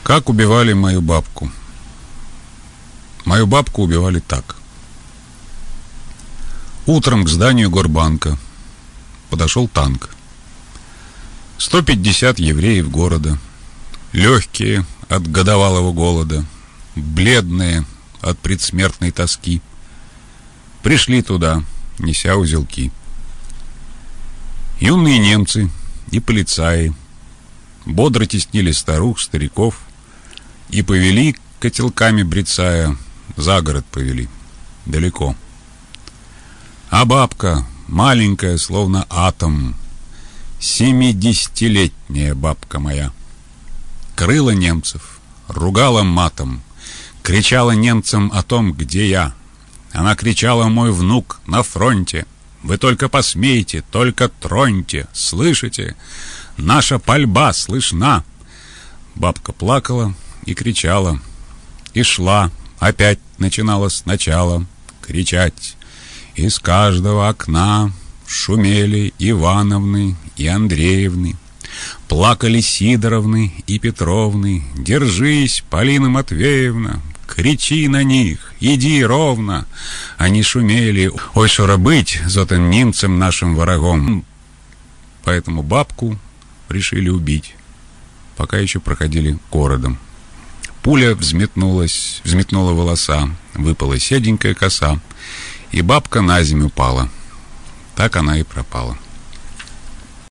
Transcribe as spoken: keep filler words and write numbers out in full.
Как убивали мою бабку? Мою бабку убивали так. Утром к зданию Горбанка подошел танк. сто пятьдесят евреев города, легкие от годовалого голода, бледные от предсмертной тоски, пришли туда, неся узелки. Юные немцы и полицаи бодро теснили старух, стариков и повели, котелками брецая, за город повели, далеко. А бабка, маленькая, словно атом, семидесятилетняя бабка моя, крыла немцев, ругала матом, кричала немцам о том, где я. Она кричала: мой внук на фронте, вы только посмейте, только троньте, слышите? Наша пальба слышна. Бабка плакала и кричала, и шла, опять начинала сначала кричать. Из каждого окна шумели Ивановны и Андреевны, плакали Сидоровны и Петровны. Держись, Полина Матвеевна, кричи на них, иди ровно. Они шумели: ой, шо быть за тем немцем нашим врагом. Поэтому бабку решили убить, пока еще проходили городом. Пуля взметнулась, взметнула волоса, выпала седенькая коса, и бабка на землю упала. Так она и пропала.